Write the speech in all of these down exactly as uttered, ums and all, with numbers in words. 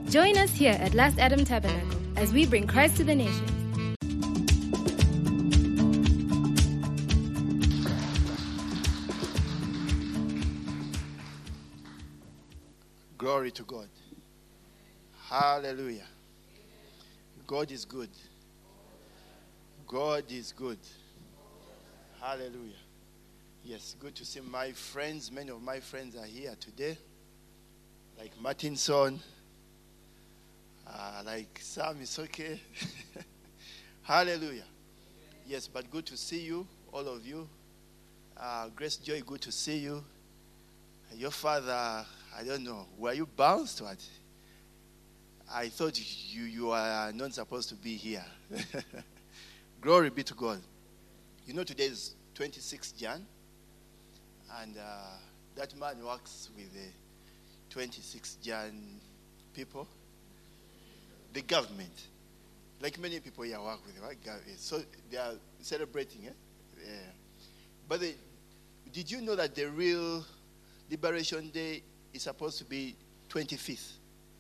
Join us here at Last Adam Tabernacle as we bring Christ to the nations. Glory to God. Hallelujah. God is good. God is good. Hallelujah. Yes, good to see my friends. Many of my friends are here today. Like Martinson. Uh, like Sam is okay. Hallelujah. Yes, but good to see you, all of you. Uh, Grace Joy, good to see you. Your father, I don't know, were you bounced or what? I thought you, you are not supposed to be here. Glory be to God. You know today is twenty-sixth of January, and uh, that man works with the twenty-sixth of January people, the government. Like many people here work with, right? So they are celebrating, eh? Yeah. But they, did you know that the real Liberation Day is supposed to be twenty-fifth?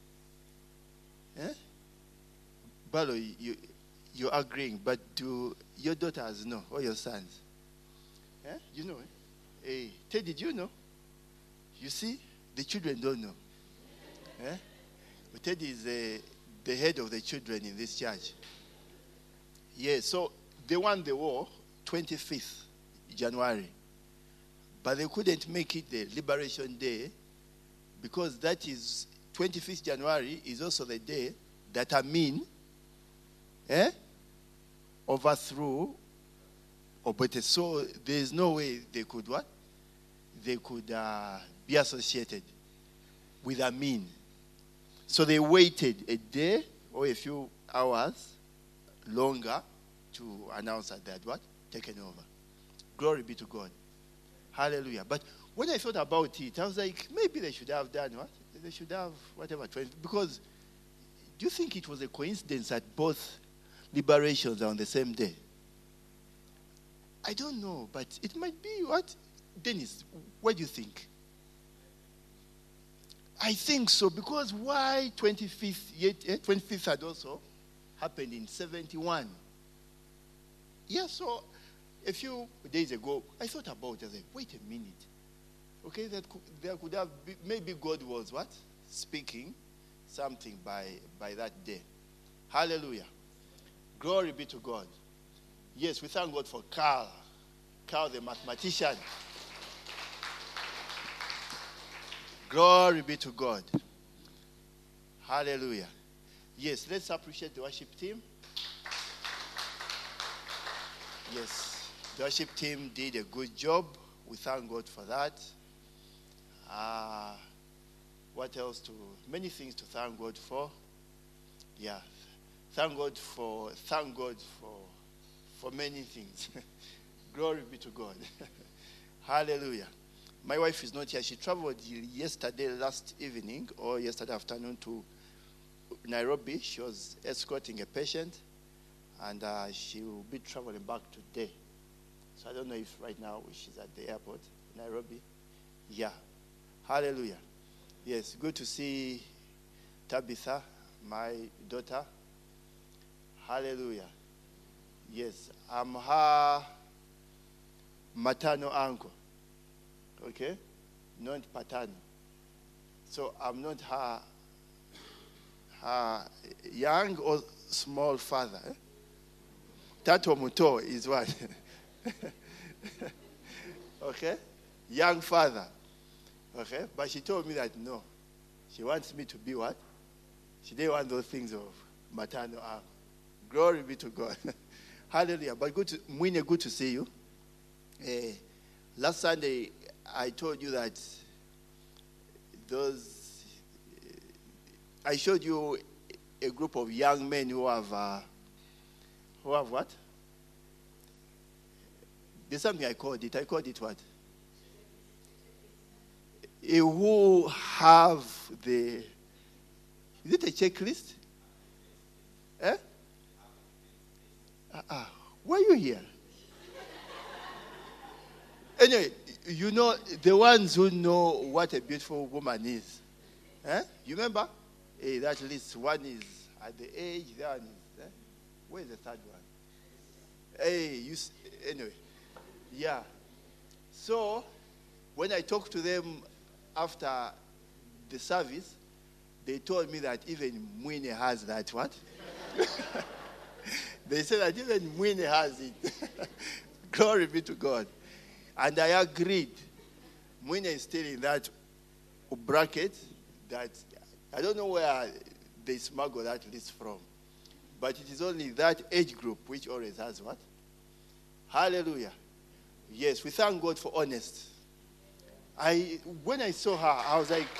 Eh? Balo, you, you're agreeing, but do your daughters know, or your sons? Eh? You know, eh? Hey, Ted, did you know? You see, the children don't know. Eh? But Ted is uh, the head of the children in this church. Yeah, so they won the war twenty-fifth of January. But they couldn't make it the Liberation Day because that is twenty-fifth of January is also the day that Amin eh, overthrew Obote. So there is no way they could what? They could uh, be associated with Amin. So they waited a day or a few hours longer to announce that they had what? Taken over. Glory be to God. Hallelujah. But when I thought about it, I was like, maybe they should have done what? They should have whatever. Because do you think it was a coincidence that both liberations are on the same day? I don't know, but it might be what? Dennis, what do you think? I think so, because why twenty-fifth, yet, eh, twenty-fifth had also happened in seventy-one. Yeah, so a few days ago, I thought about it. I said, wait a minute. Okay, that could, there could have been, maybe God was what? Speaking something by, by that day. Hallelujah. Glory be to God. Yes, we thank God for Carl. Carl, the mathematician. Glory be to God. Hallelujah. Yes, let's appreciate the worship team. Yes, the worship team did a good job. We thank God for that. Uh, what else to, many things to thank God for. Yeah, thank God for, thank God for, for many things. Glory be to God. Hallelujah. My wife is not here. She traveled yesterday, last evening, or yesterday afternoon to Nairobi. She was escorting a patient, and uh, she will be traveling back today. So I don't know if right now she's at the airport, Nairobi. Yeah. Hallelujah. Yes, good to see Tabitha, my daughter. Hallelujah. Yes, I'm her maternal uncle. Okay? Not paternal. So I'm not her, her young or small father. Eh? Tato Muto is what? Okay? Young father. Okay? But she told me that no. She wants me to be what? She didn't want those things of maternal uncle. Glory be to God. Hallelujah. But good to, Mwine, good to see you. Uh, last Sunday, I told you that those, I showed you a group of young men who have, uh, who have what? There's something I called it. I called it what? Uh, who have the, is it a checklist? Eh? Uh-uh. Why are you here? Anyway, you know, the ones who know what a beautiful woman is. Eh? You remember? Hey, that list, one is at the age, the one is, eh? Where's the third one? Hey, you, anyway, yeah. So, when I talked to them after the service, they told me that even Mwine has that what? They said that even Mwine has it. Glory be to God. And I agreed. Mwine is still in that bracket that I don't know where they smuggle that list from. But it is only that age group which always has what? Hallelujah. Yes, we thank God for honest. I when I saw her, I was like,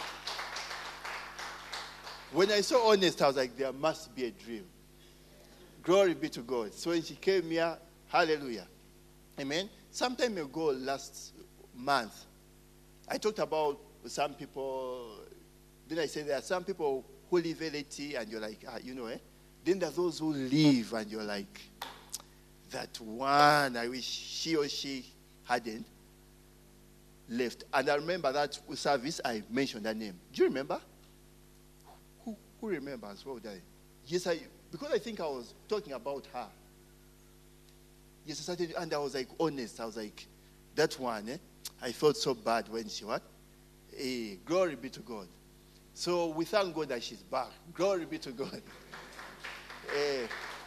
when I saw honest, I was like, there must be a dream. Glory be to God. So when she came here, hallelujah. Amen. Some time ago, last month, I talked about some people. Then I said there are some people who live L A T and you're like, ah, you know, eh? Then there are those who live and you're like, that one, I wish she or she hadn't left. And I remember that service, I mentioned her name. Do you remember? Who, who remembers? What would I? Yes, I, because I think I was talking about her. Yes, I started, and I was like honest. I was like, that one, eh? I felt so bad when she what? Hey, glory be to God. So we thank God that she's back. Glory be to God. Hey.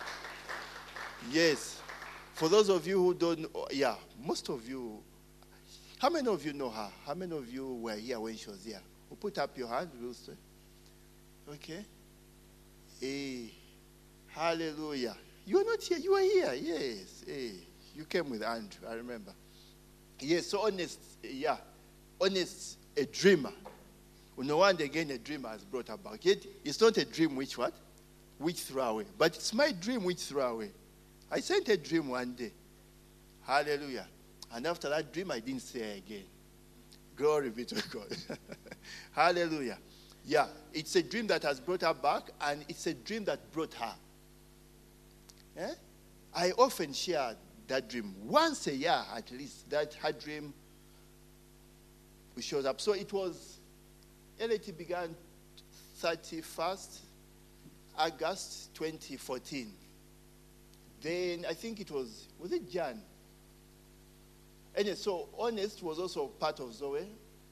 Yes. For those of you who don't know, yeah, most of you, how many of you know her? How many of you were here when she was here? Who put up your hand? Okay. Hey. Hallelujah. You were not here. You were here. Yes. Hey. You came with Andrew. I remember. Yes. So honest. Yeah. Honest. A dreamer. No one again a dreamer has brought her back. Yet it's not a dream which what? Which threw away. But it's my dream which threw away. I sent a dream one day. Hallelujah. And after that dream, I didn't see her again. Glory be to God. Hallelujah. Yeah, it's a dream that has brought her back, and it's a dream that brought her. Eh? I often share that dream. Once a year, at least, that her dream shows up. So it was, L A T began thirty-first August twenty fourteen. Then I think it was, was it Jan? Anyway, so Honest was also part of Zoe,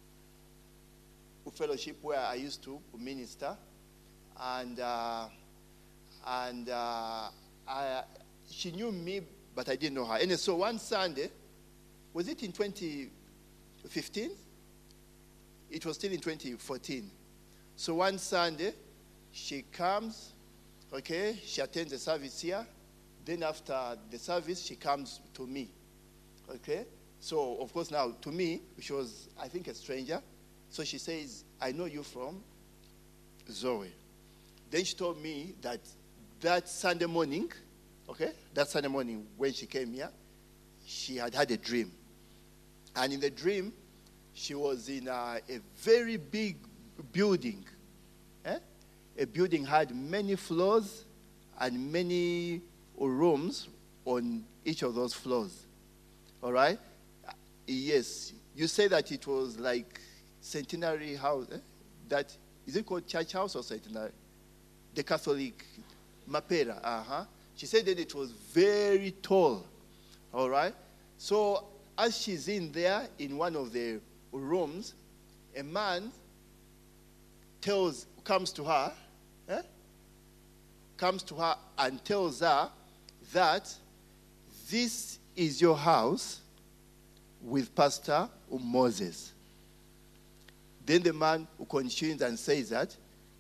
a fellowship where I used to minister. And uh, and uh, I, she knew me, but I didn't know her. Anyway, so one Sunday, was it in twenty fifteen? It was still in twenty fourteen. So one Sunday, she comes, okay, she attends the service here. Then after the service, she comes to me, okay? So, of course, now, to me, she was, I think, a stranger. So she says, I know you from Zoe. Then she told me that that Sunday morning, okay, that Sunday morning when she came here, she had had a dream. And in the dream, she was in a, a very big building. Eh? A building had many floors and many rooms on each of those floors. All right? Yes. You say that it was like Centenary House. Eh? That, is it called Church House or Centenary? The Catholic Mapera. Uh-huh. She said that it was very tall. All right? So as she's in there in one of the rooms, a man tells, comes to her, eh? comes to her and tells her that this is your house with Pastor Moses. Then the man continues and says that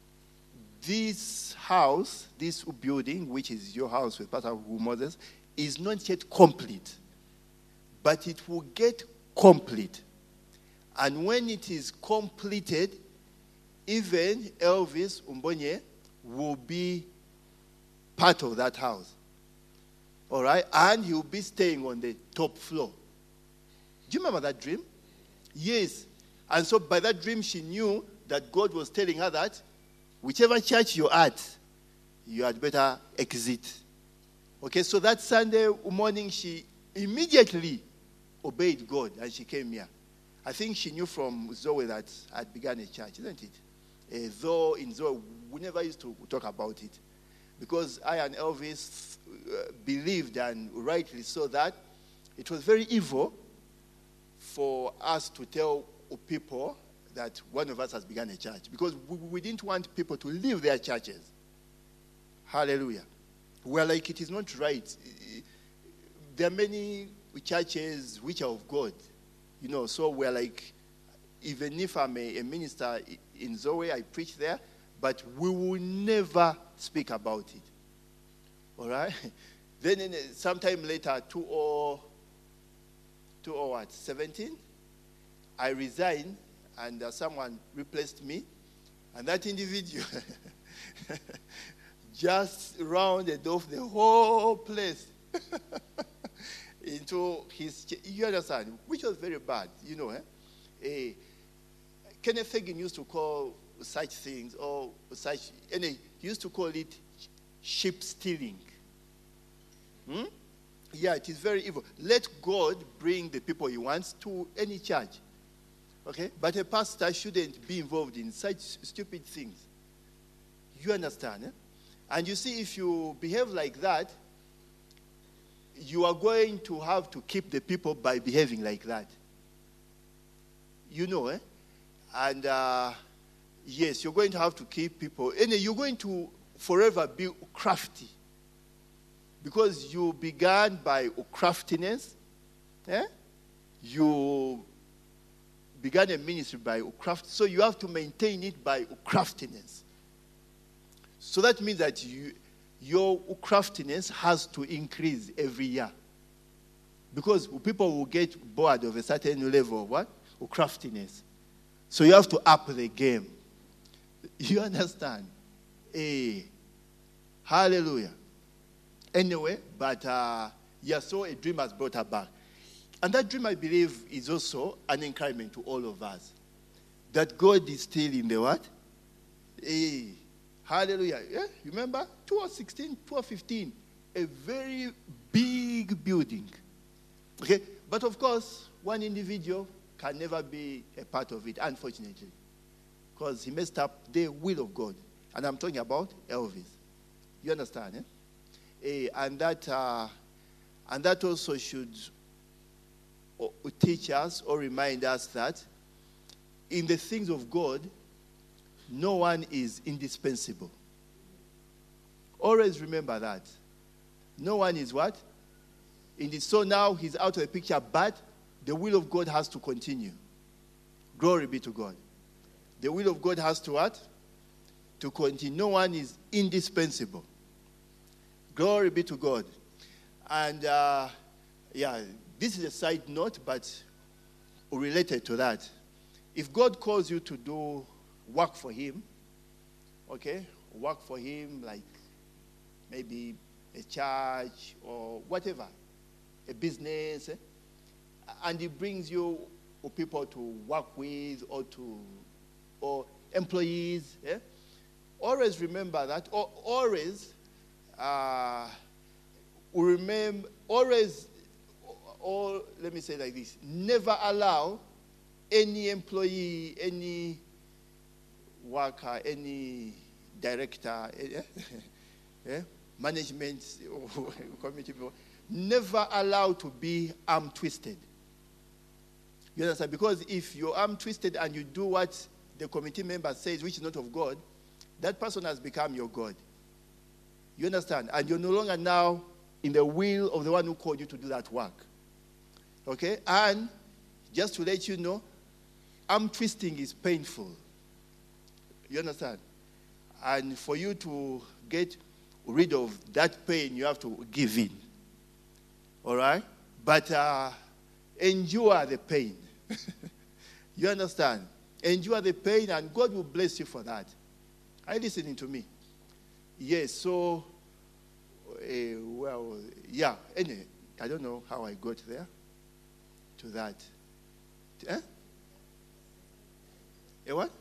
this house, this building, which is your house with Pastor Moses, is not yet complete, but it will get complete. And when it is completed, even Elvis Umbonye will be part of that house. All right? And he will be staying on the top floor. Do you remember that dream? Yes. And so by that dream, she knew that God was telling her that whichever church you're at, you had better exit. Okay, so that Sunday morning, she immediately obeyed God and she came here. I think she knew from Zoe that I'd begun a church, isn't it? Uh, though in Zoe, we never used to talk about it. Because I and Elvis uh, believed, and rightly so, that it was very evil for us to tell people that one of us has begun a church. Because we, we didn't want people to leave their churches. Hallelujah. We're like, it is not right. There are many churches which are of God. You know, so we're like, even if I'm a, a minister in Zoe, I preach there, but we will never speak about it. All right? Then in, sometime later, two or two or what, seventeen, I resigned, and uh, someone replaced me, and that individual just rounded off the whole place into his, you understand, which was very bad, you know. Eh? A, Kenneth Hagin used to call such things, or such, and he used to call it sheep stealing. Hmm? Yeah, it is very evil. Let God bring the people he wants to any church. Okay? But a pastor shouldn't be involved in such stupid things. You understand? Eh? And you see, if you behave like that, you are going to have to keep the people by behaving like that. You know, eh? And uh, yes, you're going to have to keep people. And you're going to forever be crafty. Because you began by craftiness. Eh? You began a ministry by craft. So you have to maintain it by craftiness. So that means that you, your craftiness has to increase every year. Because people will get bored of a certain level of what? Of craftiness. So you have to up the game. You understand? Hey. Hallelujah. Anyway, but uh, yeah, so a dream has brought her back. And that dream, I believe, is also an encouragement to all of us. That God is still in the what? Hey. Hallelujah. Yeah? Remember? twenty sixteen, twenty fifteen. A very big building. Okay? But of course, one individual can never be a part of it, unfortunately. Because he messed up the will of God. And I'm talking about Elvis. You understand, eh? eh and, that, uh, and that also should teach us or remind us that in the things of God, no one is indispensable. Always remember that. No one is what? In this, so now he's out of the picture, but the will of God has to continue. Glory be to God. The will of God has to what? To continue. No one is indispensable. Glory be to God. And, uh, yeah, this is a side note, but related to that. If God calls you to do work for him, okay, work for him like maybe a church or whatever, a business, eh? And he brings you people to work with or to or employees, eh? Always remember that, or always uh, remember, always, or let me say like this, never allow any employee, any worker, any director, eh, eh, management, committee people, never allow to be arm twisted. You understand? Because if your arm twisted and you do what the committee member says, which is not of God, that person has become your God. You understand? And you're no longer now in the will of the one who called you to do that work. Okay? And just to let you know, arm twisting is painful. You understand? And for you to get rid of that pain, you have to give in. All right? But uh, endure the pain. You understand? Endure the pain, and God will bless you for that. Are you listening to me? Yes, so, uh, well, yeah. Anyway, I don't know how I got there to that. Eh? A what?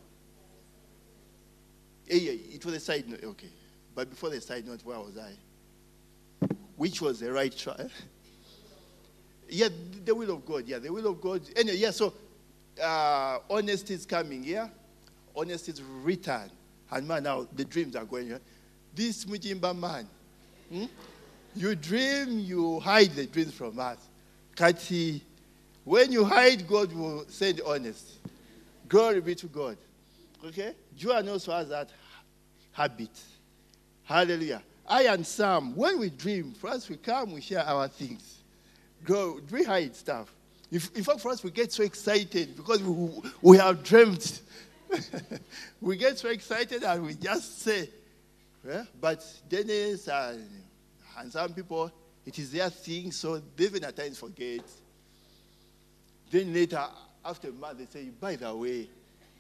Eh, yeah, it was a side note. Okay. But before the side note, where was I? Which was the right try? Yeah, the will of God. Yeah, the will of God. Anyway, yeah, so uh, honesty is coming here. Yeah? Honesty's return. And man, now the dreams are going. This Mujimba man, hmm? You dream, you hide the dreams from us. Kati, when you hide, God will send honesty. Glory be to God. Okay? Joan also has that habit. Hallelujah. I and Sam, when we dream, for us we come, we share our things. Go, we hide stuff. If, in fact, for us, we get so excited because we, we have dreamt. We get so excited and we just say, yeah? But Dennis and, and some people, it is their thing, so they even at times forget. Then later, after a month, they say, by the way,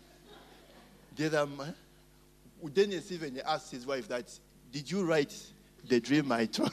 the other man, Dennis even asked his wife that, did you write the dream I told?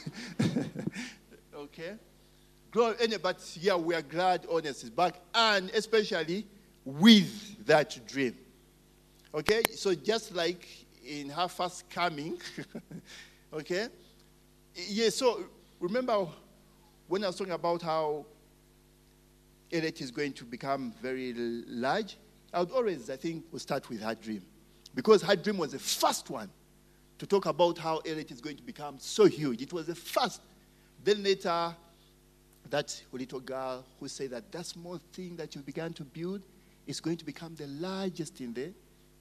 Okay? But yeah, we are glad Honest is back, and especially with that dream. Okay? So just like in her first coming, okay? Yeah, so remember when I was talking about how Elliot is going to become very large, I would always, I think, we'll start with her dream. Because her dream was the first one to talk about how Elliot is going to become so huge. It was the first. Then later, that little girl who said that that small thing that you began to build is going to become the largest in the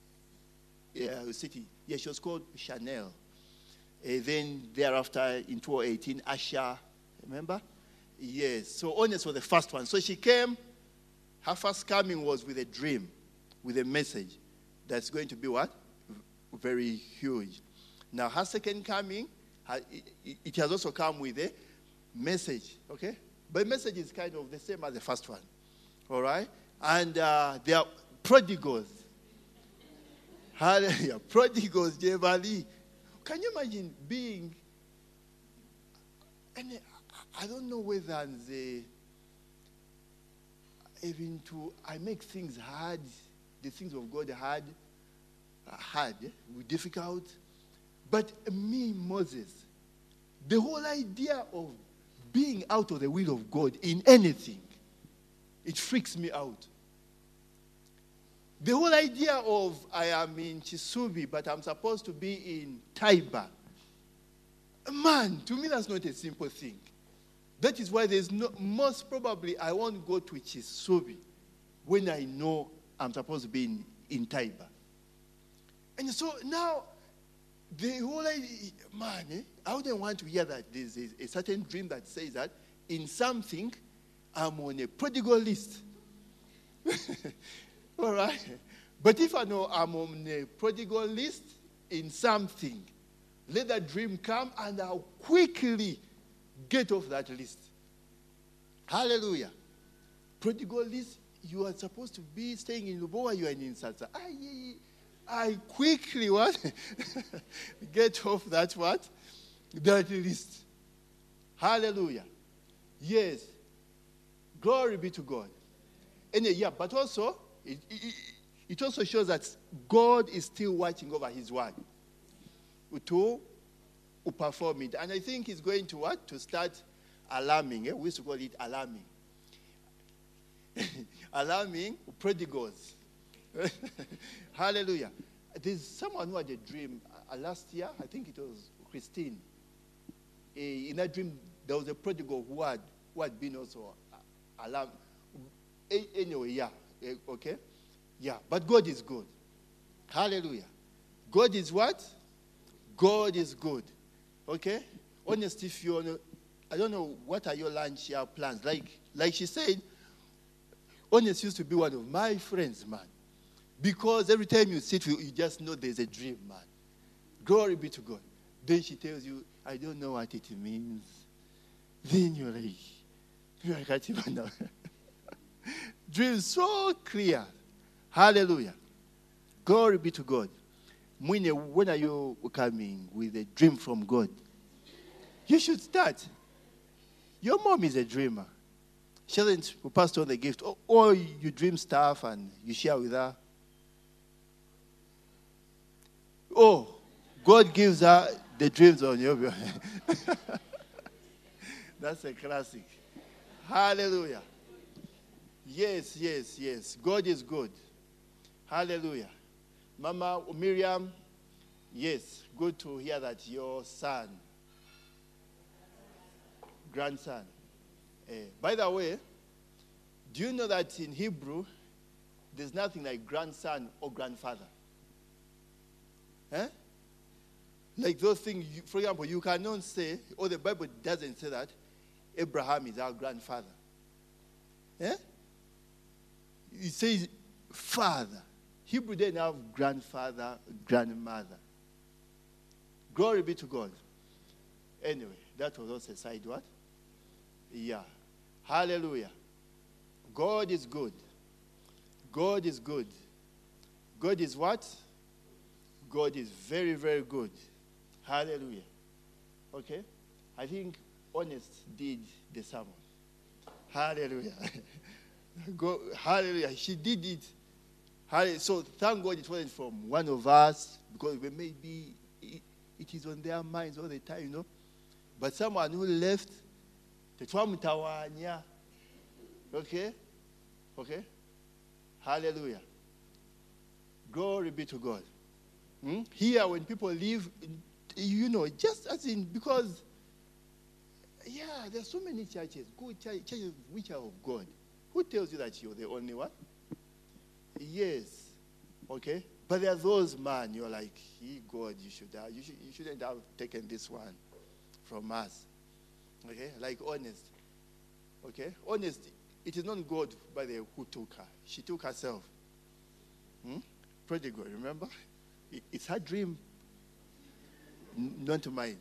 uh, city. Yeah, she was called Chanel. Uh, then thereafter, in twenty eighteen, Asha, remember? Yes, so Honest was the first one. So she came, her first coming was with a dream, with a message that's going to be what? Very huge. Now, her second coming, her, it, it has also come with a message, okay? But the message is kind of the same as the first one, all right? And uh, they are prodigals. Hallelujah. Prodigals, Jevali. Can you imagine being, and I don't know whether they, even to, I make things hard, the things of God hard, hard, difficult. But me, Moses, the whole idea of being out of the will of God in anything, it freaks me out. The whole idea of I am in Chisubi, but I'm supposed to be in Taiba. Man, to me that's not a simple thing. That is why there's no, most probably I won't go to Chisubi when I know I'm supposed to be in, in Taiba. And so now, the whole idea, man, eh, I wouldn't want to hear that there's a, a certain dream that says that in something, I'm on a prodigal list. All right? But if I know I'm on a prodigal list in something, let that dream come and I'll quickly get off that list. Hallelujah. Prodigal list, you are supposed to be staying in Lubowa, you are in Insasa. I, I quickly what? Get off that what? That list. Hallelujah. Yes. Glory be to God. And yeah, but also, it, it, it also shows that God is still watching over his word to perform it. And I think he's going to what? To start alarming. Eh? We used to call it alarming. Alarming prodigals. Hallelujah. There's someone who had a dream uh, last year. I think it was Christine. Uh, in that dream, there was a prodigal who had, who had been also uh, alarmed. Uh, anyway, yeah. Uh, okay? Yeah. But God is good. Hallelujah. God is what? God is good. Okay? Honestly, if you know, I don't know, what are your lunch year plans? Like, like she said, Honest used to be one of my friends, man. Because every time you sit with you, you just know there's a dream, man. Glory be to God. Then she tells you, I don't know what it means. Then you're like, you're like, I can't even know. Dream so clear. Hallelujah. Glory be to God. When are you coming with a dream from God? You should start. Your mom is a dreamer. She doesn't pass on the gift. Or, or you dream stuff and you share with her. Oh, God gives her the dreams on your behalf. That's a classic. Hallelujah. Yes, yes, yes. God is good. Hallelujah. Mama Miriam, yes, good to hear that your son, grandson. Uh, by the way, do you know that in Hebrew, there's nothing like grandson or grandfather? Eh? Like those things, you, for example, you cannot say, or the Bible doesn't say that, Abraham is our grandfather. Eh? It says father. Hebrew didn't have grandfather, grandmother. Glory be to God. Anyway, that was also a side what? Yeah. Hallelujah. God is good. God is good. God is what? God is very, very good. Hallelujah. Okay? I think Honest did the sermon. Hallelujah. Go, hallelujah. She did it. Hallelujah. So thank God it wasn't from one of us, because we maybe it, it is on their minds all the time, you know. But someone who left, the Twamutawanya. Okay? Okay? Hallelujah. Glory be to God. Hmm? Here, when people leave, you know, just as in, because, yeah, there's so many churches, good churches which are of God. Who tells you that you're the only one? Yes. Okay? But there are those, man, you're like, he, God, you, should have, you, should, you shouldn't have taken this one from us. Okay? Like Honest. Okay? Honest, it is not God, but the who took her. She took herself. Hmm? Prodigal, remember? It, it's her dream, N- not mine.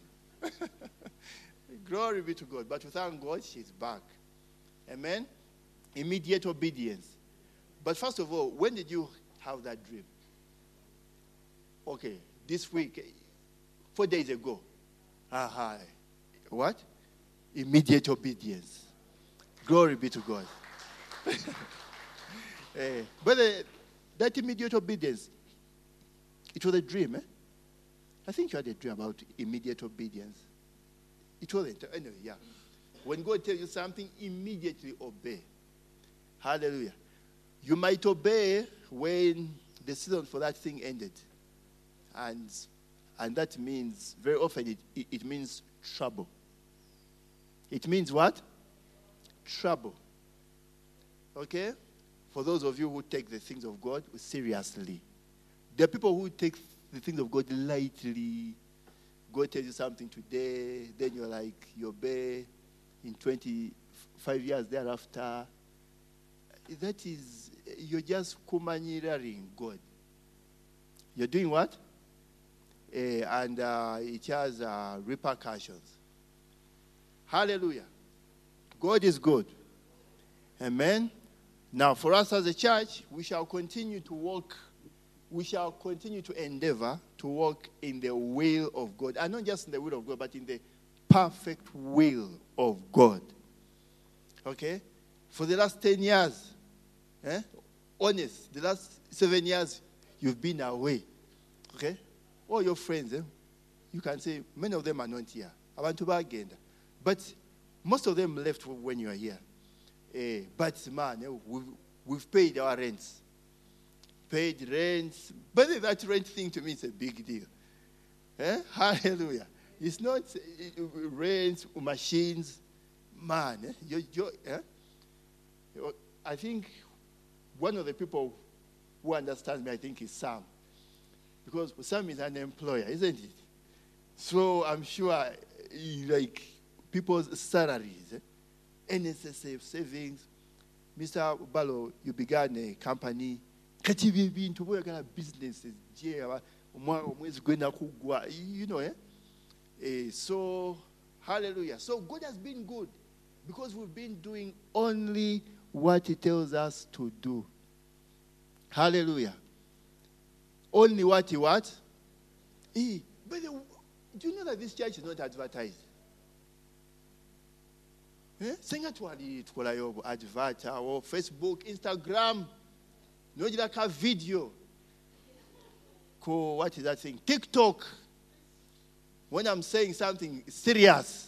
Glory be to God. But we thank God, she's back. Amen? Immediate obedience. But first of all, when did you have that dream? Okay, this week, four days ago. Aha. What? Immediate obedience. Glory be to God. uh, but uh, that immediate obedience, it was a dream, eh? I think you had a dream about immediate obedience. It wasn't. Anyway, yeah. When God tells you something, immediately obey. Hallelujah. You might obey when the season for that thing ended. And and that means, very often, it, it, it means trouble. It means what? Trouble. Okay? For those of you who take the things of God seriously. There are people who take the things of God lightly. God tells you something today, then you're like, you obey. In twenty-five years thereafter, that is, you're just kumanyiring God. You're doing what? Uh, and uh, it has uh, repercussions. Hallelujah. God is good. Amen. Now, for us as a church, we shall continue to walk, we shall continue to endeavor to walk in the will of God. And not just in the will of God, but in the perfect will of God. Okay? For the last ten years, eh? Honest, the last seven years, you've been away. Okay? All your friends, eh? You can say, many of them are not here. I want to buy agenda. But most of them left when you are here. Eh, but man, eh, we've, we've paid our rents. Paid rents. But that rent thing to me is a big deal. Eh? Hallelujah. It's not uh, rents, machines. Man, eh? You're, you're, eh? I think one of the people who understands me, I think, is Sam. Because Sam is an employer, isn't it? So I'm sure, like, people's salaries, eh? N S S F, savings. Mister Balo, you began a company. Into businesses. You know, eh? Uh, so, hallelujah. So God has been good because we've been doing only what He tells us to do. Hallelujah. Only what He what? He. But the, do you know that this church is not advertised? Eh? Sing it to advert or Facebook, Instagram. No, like a video. Cool. What is that thing? TikTok. When I'm saying something serious.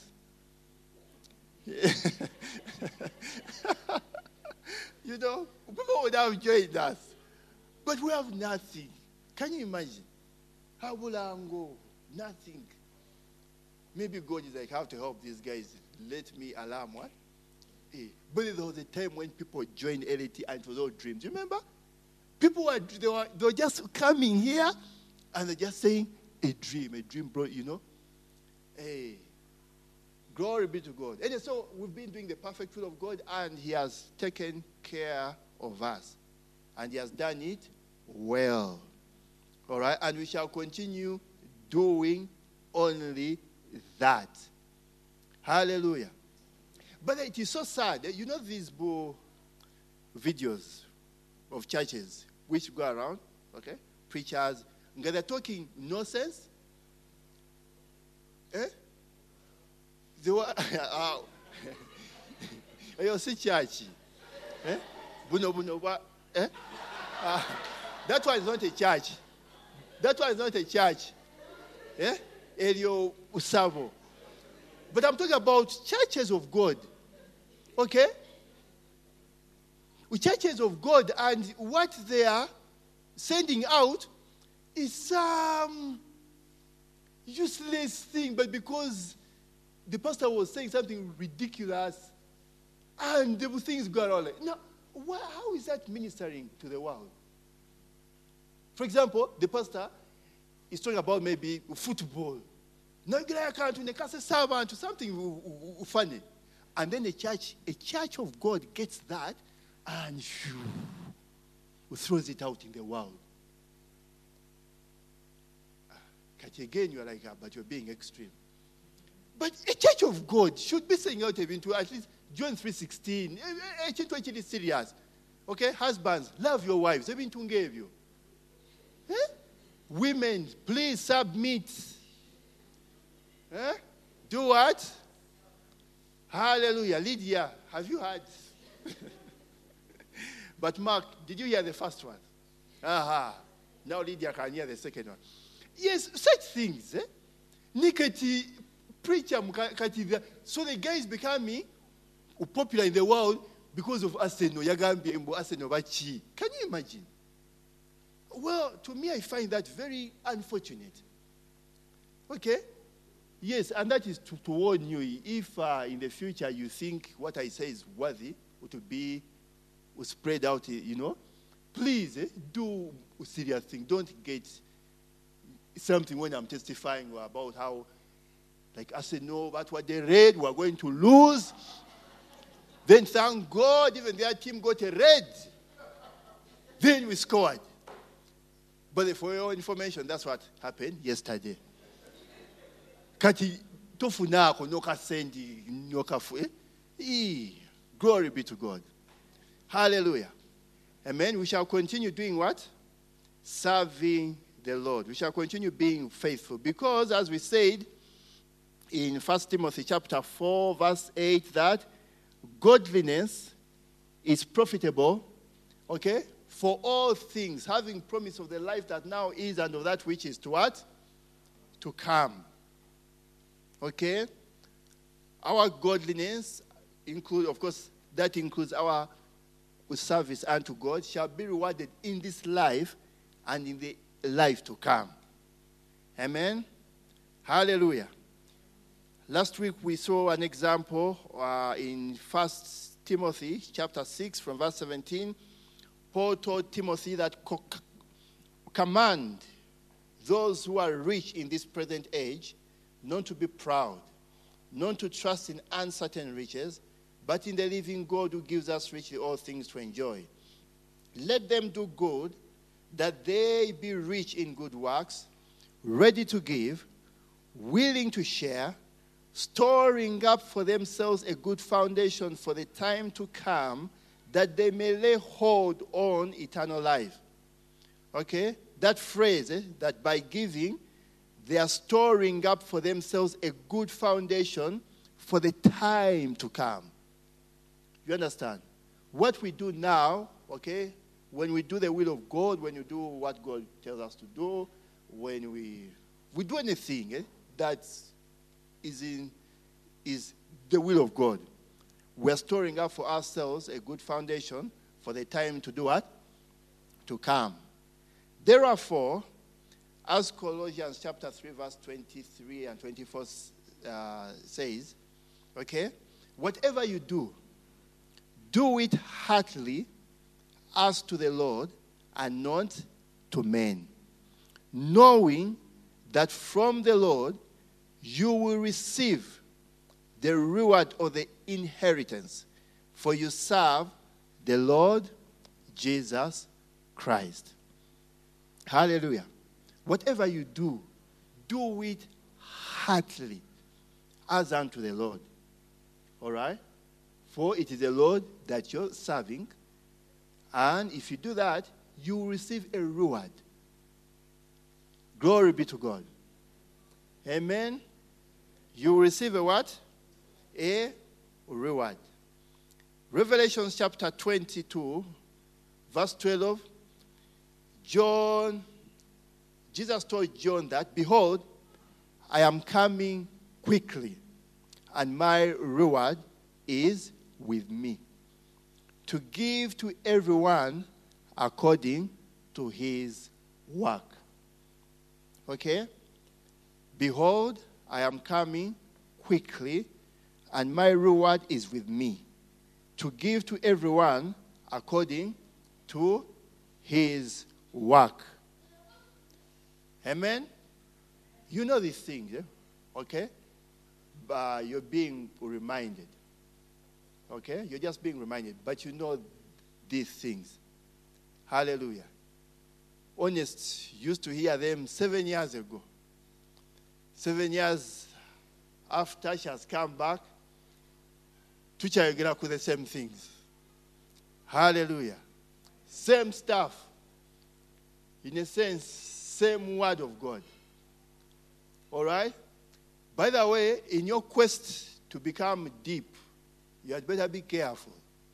You know, people would have joined us. But we have nothing. Can you imagine? Habulango, nothing. Maybe God is like, I have to help these guys. Let me alarm what? Hey. But there was a time when people joined L A T and it was all dreams. Remember? People were they, were they were just coming here and they're just saying, a dream, a dream, bro, you know? Hey. Glory be to God. And so we've been doing the perfect will of God and he has taken care of us. And he has done it well. All right? And we shall continue doing only that. Hallelujah. But it is so sad. You know these bo- videos of churches which go around, okay? Preachers, they're talking nonsense. Eh? They were, you see church. Eh? Buno, buno, what? Eh? Uh, that one is not a church. That one is not a church. Eh? Elio Usavo. But I'm talking about churches of God. Okay? Churches of God, and what they are sending out is some useless thing, but because the pastor was saying something ridiculous, and the things go on. Now, why, how is that ministering to the world? For example, the pastor is talking about maybe football. No, I can't servant to something funny. And then a church, a church of God gets that and shoo, throws it out in the world. Again, you're like, but you're being extreme. But a church of God should be saying out even to at least John three sixteen. eighteen twenty is serious. Okay, husbands, love your wives. Even to gave you. Eh? Women, please submit. Eh? Do what? Hallelujah. Lydia, have you heard? But Mark, did you hear the first one? Aha. Now Lydia can hear the second one. Yes, such things. Eh? Nikati preacher, so the guy is becoming popular in the world because of Arsenal. Arsenal. Can you imagine? Well, to me, I find that very unfortunate. Okay? Yes, and that is to, to warn you. If uh, in the future you think what I say is worthy to be spread out, you know, please eh, do a serious thing. Don't get something when I'm testifying about how, like, I said, no, that's what they read, we're going to lose. Then thank God, even their team got a red. Then we scored. But for your information, that's what happened yesterday. Kati tofunako no kasendi no kafu. Glory be to God. Hallelujah. Amen. We shall continue doing what? Serving the Lord. We shall continue being faithful. Because as we said in First Timothy chapter four, verse eight, that godliness is profitable, okay, for all things, having promise of the life that now is and of that which is to what? To come. Okay? Our godliness include, of course, that includes our service unto God, shall be rewarded in this life and in the life to come. Amen? Hallelujah. Last week we saw an example uh, in First Timothy chapter six from verse seventeen. Paul told Timothy that co- command those who are rich in this present age not to be proud, not to trust in uncertain riches, but in the living God who gives us richly all things to enjoy. Let them do good, that they be rich in good works, ready to give, willing to share, storing up for themselves a good foundation for the time to come, that they may lay hold on eternal life. Okay? That phrase, eh, that by giving, they are storing up for themselves a good foundation for the time to come. You understand? What we do now, okay, when we do the will of God, when you do what God tells us to do, when we we do anything eh, that is in is the will of God, we're storing up for ourselves a good foundation for the time to do what? To come. Therefore, as Colossians chapter three, verse twenty-three and twenty-four uh, says, okay, whatever you do, do it heartily as to the Lord and not to men, knowing that from the Lord you will receive the reward of the inheritance, for you serve the Lord Jesus Christ. Hallelujah. Whatever you do, do it heartily as unto the Lord. All right? For it is the Lord that you're serving. And if you do that, you will receive a reward. Glory be to God. Amen. You will receive a what? A reward. Revelation chapter twenty-two, verse twelve. John, Jesus told John that, behold, I am coming quickly, and my reward is with me, to give to everyone according to his work. Okay? Behold, I am coming quickly, and my reward is with me, to give to everyone according to his work. Amen? You know these things, eh? Okay? But you're being reminded. Okay? You're just being reminded. But you know these things. Hallelujah. Honest used to hear them seven years ago. Seven years after she has come back, teacher again with the same things. Hallelujah. Same stuff. In a sense, same word of God. All right? By the way, in your quest to become deep, you had better be careful.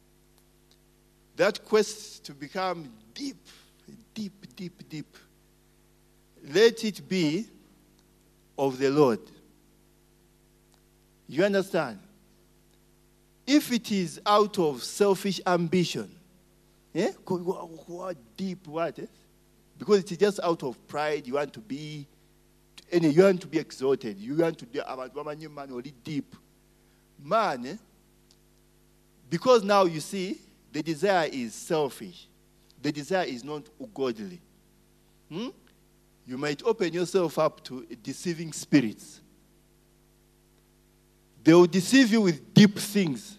That quest to become deep, deep, deep, deep, let it be of the Lord. You understand? If it is out of selfish ambition, yeah, what deep, what? Eh? Because it is just out of pride, you want to be, and you want to be exalted. You want to be a man only deep. Man, eh? Because now you see, the desire is selfish. The desire is not godly. Hmm? You might open yourself up to deceiving spirits. They will deceive you with deep things.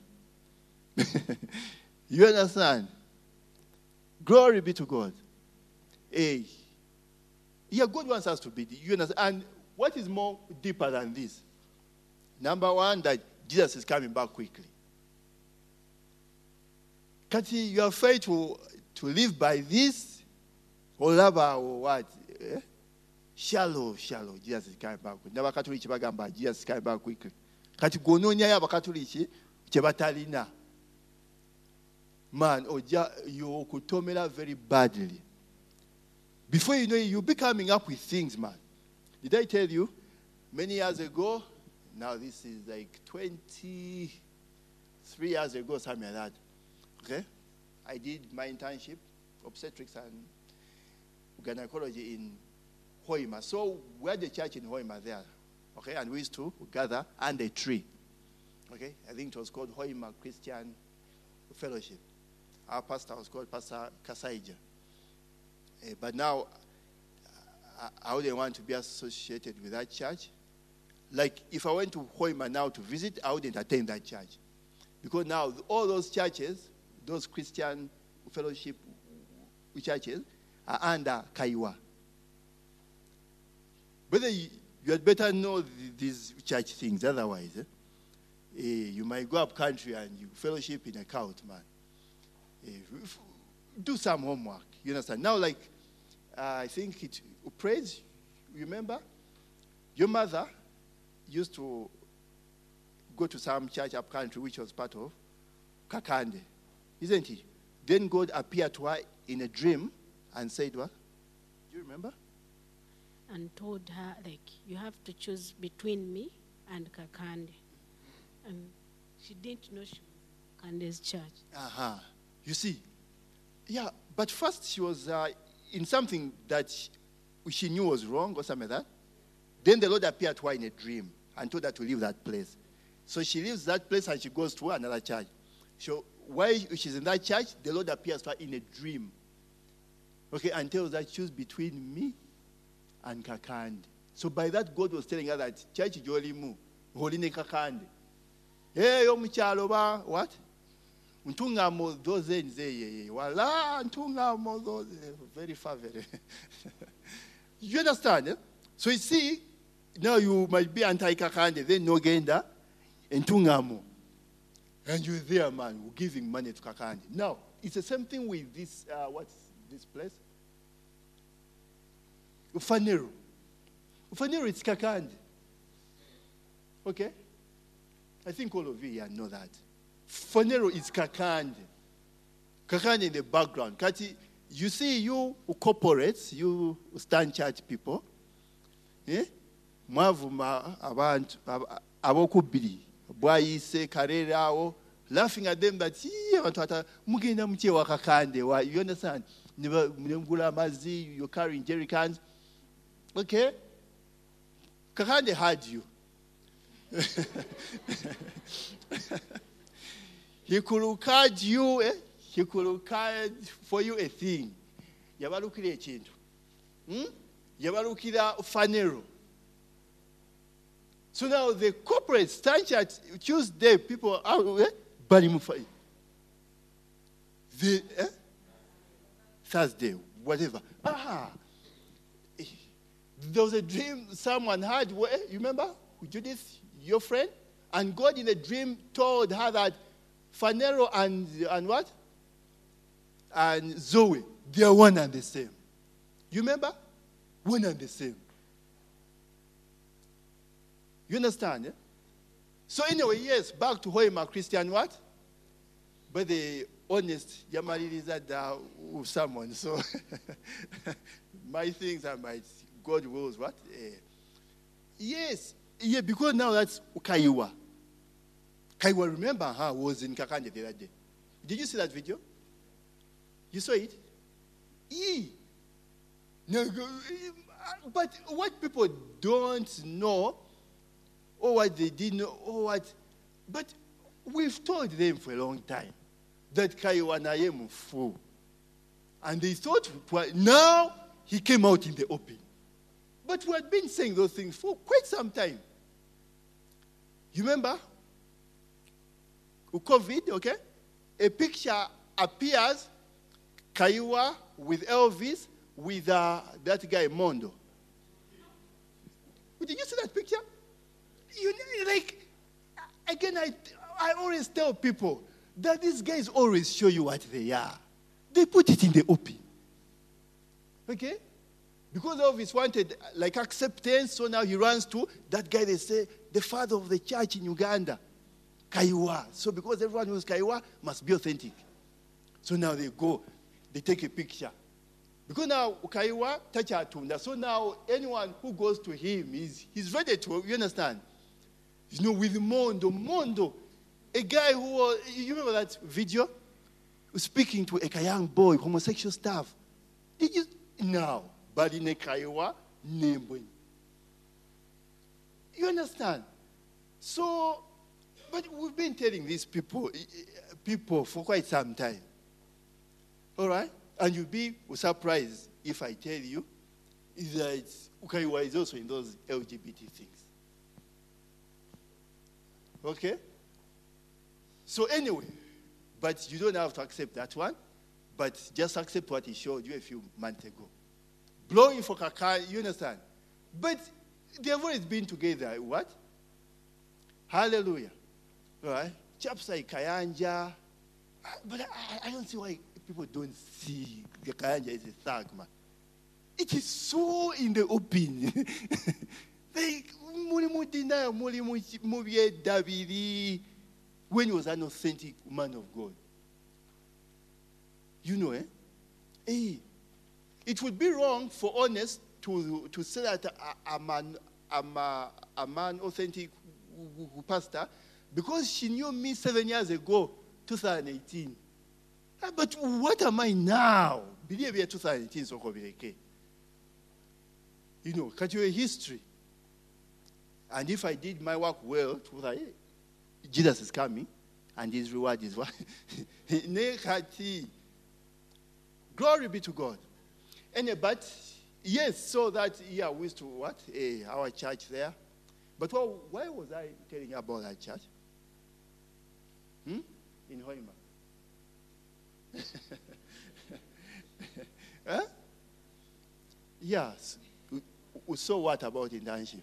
You understand? Glory be to God. Hey. Yeah, God wants us to be. You understand? And what is more deeper than this? Number one, that Jesus is coming back quickly. Kati, you are afraid to, to live by this, or lava, or what? Eh? Shallow, shallow. Jesus is coming back quickly. Never Catholic bagamba. Jesus is coming back quickly. Kati gononya ya bakatoliki chebatalina. Man, oja you kutomela very badly. Before you know it, you'll be coming up with things, man. Did I tell you? Many years ago, now this is like twenty-three years ago, something like that. Okay? I did my internship, obstetrics and gynecology in Hoima. So we had a church in Hoima there. Okay? And we used to gather under a tree. Okay? I think it was called Hoima Christian Fellowship. Our pastor was called Pastor Kasaija. Uh, but now, I, I wouldn't want to be associated with that church. Like, if I went to Hoima now to visit, I wouldn't attend that church. Because now, all those churches, those Christian fellowship churches, are under Kaiwa. But you, you had better know the, these church things, otherwise, eh? Uh, you might go up country and you fellowship in a cult, man. Uh, do some homework, you understand? Now, like, uh, I think it, praise, remember? Your mother used to go to some church up country, which was part of Kakande, isn't it? Then God appeared to her in a dream and said what? Do you remember? And told her, like, you have to choose between me and Kakande. And she didn't know she was Kakande's church. Uh-huh. You see, yeah, but first she was uh, in something that she knew was wrong or something like that. Then the Lord appeared to her in a dream and told her to leave that place. So she leaves that place and she goes to another church. So while she's in that church, the Lord appears to her in a dream. Okay, and tells her, choose between me and Kakande. So by that, God was telling her that church jolimu, holine Kakande. Hey, omuchalo ba, what? Ntungamo those nze wala ntungamo those very far very. You understand? Eh? So you see, now you might be anti-Kakande, then no genda, and Tungamo. And you're there, man, giving money to Kakande. Now, it's the same thing with this, uh, what's this place? Ufanero. Ufanero, it's Kakande. Okay? I think all of you here know that. Ufanero is Kakande. Kakande in the background. Kati, you see, you corporates, you stand church people, eh? Mwavuma abantu abokubiri bwayise karerawo, laughing at them that yeah abantu ata mugenda mche wa Kakande wa, you understand? Mnemgula mazi, you're carrying jerry cans. Okay? Kakande had you. He could look at you, eh? He could look at for you a thing. Yabalukira ekintu. Hmm? Yabalukira Ufanero. So now the corporate stand at Tuesday, people are eh? Barimufai. The eh? Thursday, whatever. Ah, there was a dream someone had. Where, you remember Judith, your friend, and God in a dream told her that Fanero and and what? And Zoe, they are one and the same. You remember? One and the same. You understand? Eh? So anyway, yes, back to Hoima Christian what? But the honest, Yamariliza da with someone. So my things are my God wills what? Eh. Yes, yeah, because now that's Kaiwa. Kaiwa, remember her was in Kakande the other day. Did you see that video? You saw it? E. No, but what people don't know, or what they didn't know, or what, but we've told them for a long time that Kaiwa Nayemu fool. And they thought, well, now he came out in the open. But we had been saying those things for quite some time. You remember? COVID, okay? A picture appears, Kaiwa with Elvis, with uh, that guy Mondo. Did you see that picture? You like, again, I, I always tell people that these guys always show you what they are. They put it in the open. Okay? Because Elvis wanted like acceptance, so now he runs to that guy, they say, the father of the church in Uganda, Kaiwa. So because everyone knows Kaiwa, must be authentic. So now they go, they take a picture. Because now Kaiwa touch Atunda. So now anyone who goes to him, is he's ready to, you understand? You know, with Mondo, Mondo, a guy who was, you remember that video? Speaking to a young boy, homosexual stuff. Did you, now, but in a Kaiwa, name. You understand? So, but we've been telling these people, people for quite some time. All right? And you'll be surprised if I tell you that Ukaiwa is also in those L G B T things. Okay? So anyway, but you don't have to accept that one, but just accept what he showed you a few months ago. Blowing for Kaka, you understand? But they've always been together. What? Hallelujah. All right? Chaps like Kayanja. But I, I don't see why people don't see the Kayanja is a thug, man. It is so in the open. Like, when he was an authentic man of God. You know, eh? Hey, it would be wrong for honest to, to say that a, a man, I'm a, a man authentic pastor, because she knew me seven years ago, twenty eighteen. But what am I now? bili ebyetusa ntinsooka obireke. You know, cut your history. And if I did my work well, Jesus is coming, and his reward is what? Glory be to God. And, but, yes, so that, yeah, we used to what? Eh, our church there. But well, why was I telling you about that church? Hmm? In Hoima. Huh? Yes. So what about internship?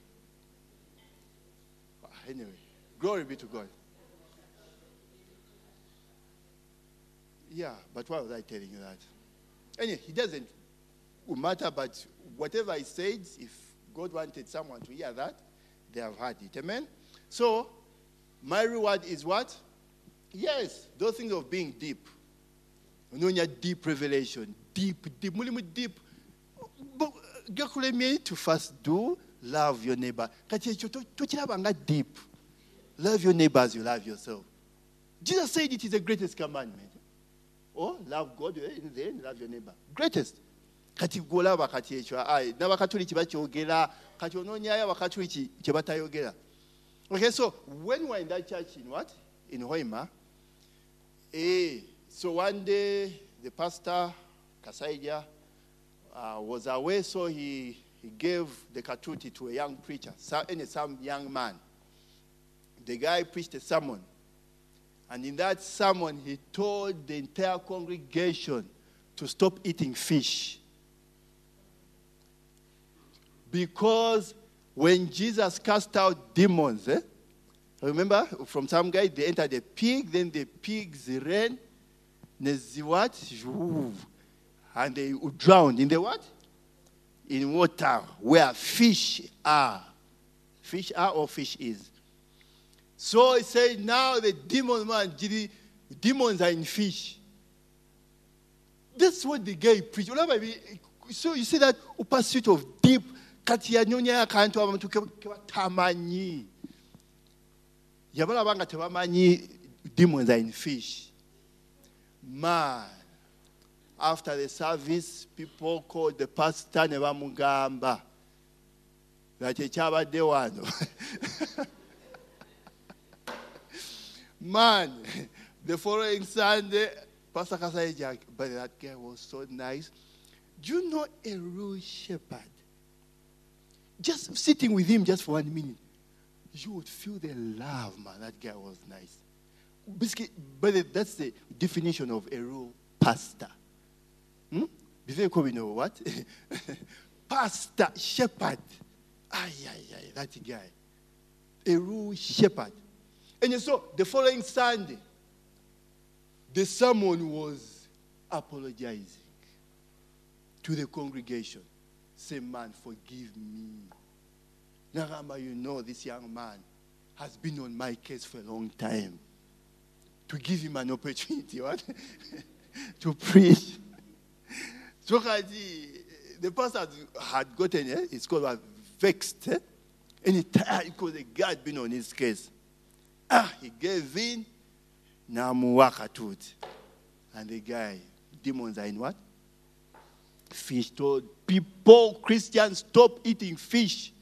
Anyway, glory be to God. Yeah, but why was I telling you that? Anyway, it doesn't matter, but whatever I said, if God wanted someone to hear that, they have heard it. Amen? So, my reward is what? Yes, those things of being deep. Deep revelation. Deep, deep, deep. But God me to first do love your neighbor. Deep. Love your neighbor as you love yourself. Jesus said it is the greatest commandment. Oh, love God and then love your neighbor. Greatest. Kati golaba kati echo ai nabakatuliki bakyogera kati ononyayo abakatuliki kye batayogera. Okay, so when we were in that church in what? In Hoima. Eh, so one day the pastor Kasaija uh, was away, so he, he gave the katuti to a young preacher, some, some young man. The guy preached a sermon. And in that sermon, he told the entire congregation to stop eating fish. Because when Jesus cast out demons, eh, remember, from some guy, they entered the pig, then the pigs ran, what? And they drowned in the what? In water, where fish are. Fish are or fish is. So he said, now the demon man, demons are in fish. That's what the guy preached. So you see that pursuit of deep, katiyanyonya kantu abantu tamanyi. Yabala banga tebamanyi demons are in fish. Man, after the service, people called the pastor ne bamugamba. That ekyabadde wano. Man, the following Sunday, Pastor Kasaija, but that guy was so nice. Do you know a real shepherd? Just sitting with him just for one minute, you would feel the love, man. That guy was nice. Basically, but that's the definition of a real pastor. Hmm? Before we know what? Pastor, shepherd. Ay, ay, ay, that guy. A real shepherd. And so, the following Sunday, the sermon was apologizing to the congregation. Say, man, forgive me. Narama, you know, this young man has been on my case for a long time. To give him an opportunity, what? to preach. So the pastor had gotten, eh? It's called vexed. Eh? And he tired because the guy had been on his case. Ah, he gave in. Namuwaka tut. And the guy, demons are in what? Fish. Told people, Christians, stop eating fish.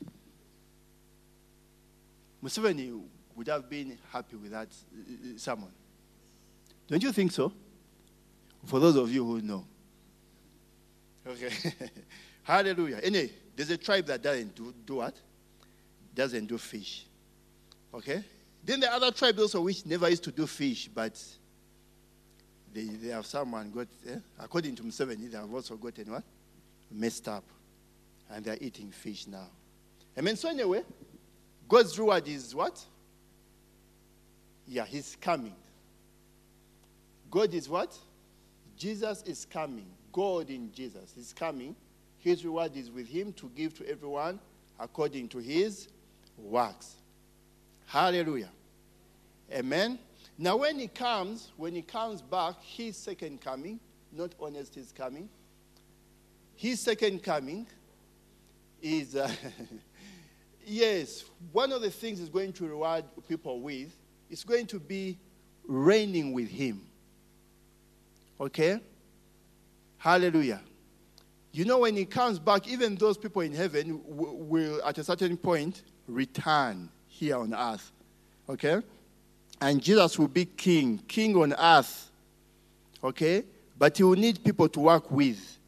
Museveni would have been happy with that sermon. Don't you think so? For those of you who know. Okay. Hallelujah. Anyway, there's a tribe that doesn't do, do what? Doesn't do fish. Okay? Then the other tribe also which never used to do fish, but they, they have someone got, eh? According to Museveni, they have also gotten what? Messed up. And they're eating fish now. Amen. So anyway, God's reward is what? Yeah, he's coming. God is what? Jesus is coming. God in Jesus is coming. His reward is with him to give to everyone according to his works. Hallelujah. Amen. Now when he comes, when he comes back, his second coming, not honest his coming, his second coming is, uh, yes, one of the things he's going to reward people with is going to be reigning with him. Okay? Hallelujah. You know, when he comes back, even those people in heaven w- will, at a certain point, return here on earth. Okay? And Jesus will be king, king on earth. Okay? But he will need people to work with.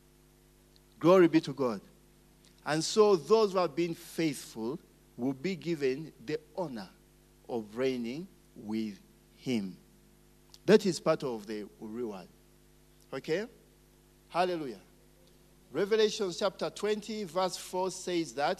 Glory be to God. And so those who have been faithful will be given the honor of reigning with him. That is part of the reward. Okay? Hallelujah. Revelation chapter twenty, verse four says that.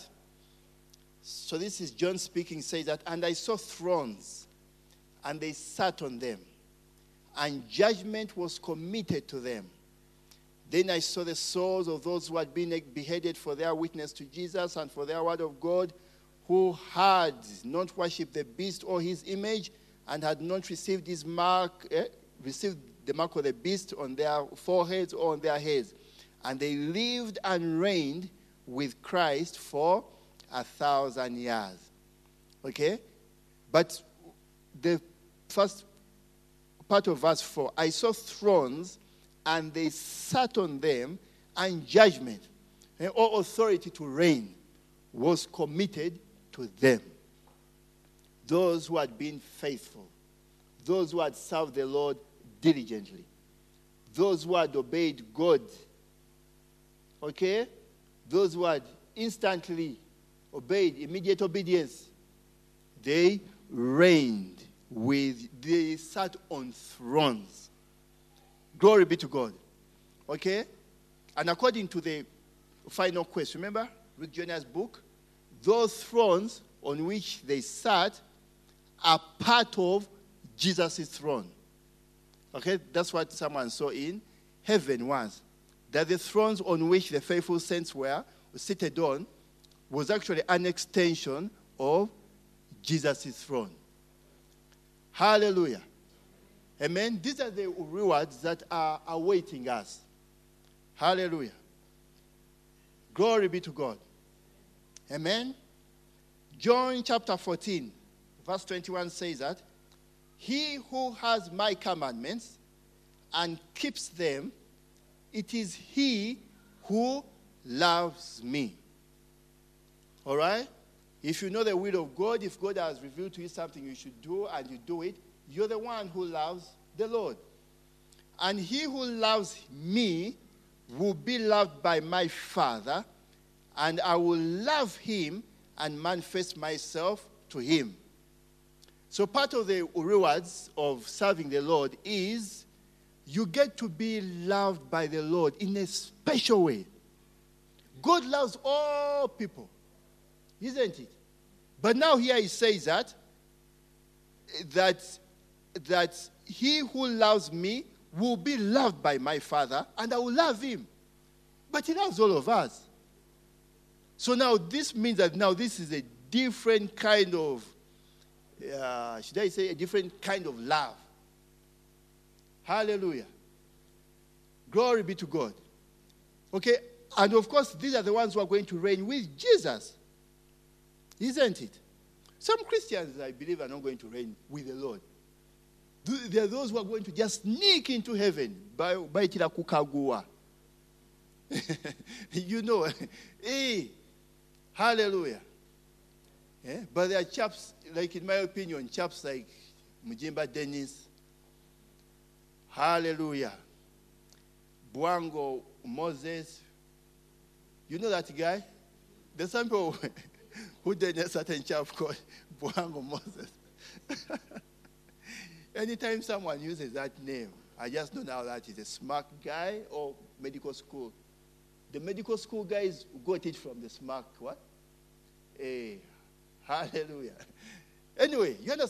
So this is John speaking, says that, and I saw thrones, and they sat on them, and judgment was committed to them. Then I saw the souls of those who had been beheaded for their witness to Jesus and for their word of God, who had not worshipped the beast or his image, and had not received his mark, eh, received the mark of the beast on their foreheads or on their heads. And they lived and reigned with Christ for a thousand years. Okay? But the first part of verse four, I saw thrones, and they sat on them, and judgment, and all authority to reign was committed to them. Those who had been faithful, those who had served the Lord diligently, those who had obeyed God, okay? Those who had instantly obeyed, immediate obedience, they reigned with, they sat on thrones. Glory be to God. Okay? And according to the final quest, remember Rick Joyner's book? Those thrones on which they sat are part of Jesus' throne. Okay? That's what someone saw in heaven once. That the thrones on which the faithful saints were seated on was actually an extension of Jesus' throne. Hallelujah. Amen. These are the rewards that are awaiting us. Hallelujah. Glory be to God. Amen. John chapter fourteen, verse twenty-one says that, he who has my commandments and keeps them, it is he who loves me. All right? If you know the will of God, if God has revealed to you something you should do and you do it, you're the one who loves the Lord. And he who loves me will be loved by my Father, and I will love him and manifest myself to him. So part of the rewards of serving the Lord is you get to be loved by the Lord in a special way. God loves all people, isn't it? But now here he says that, that, that he who loves me will be loved by my Father, and I will love him. But he loves all of us. So now this means that now this is a different kind of, uh, should I say, a different kind of love. Hallelujah. Glory be to God. Okay, and of course, these are the ones who are going to reign with Jesus. Isn't it? Some Christians, I believe, are not going to reign with the Lord. There are those who are going to just sneak into heaven by by kukagua. You know, hey, hallelujah. Yeah? But there are chaps, like in my opinion, chaps like Mujimba Dennis, hallelujah, Bwango Moses. You know that guy? There's some people who did a certain chap called Bwango Moses. Anytime someone uses that name, I just know now that he's a smart guy or medical school. The medical school guys got it from the smart, what? Hey, hallelujah. Anyway, you understand?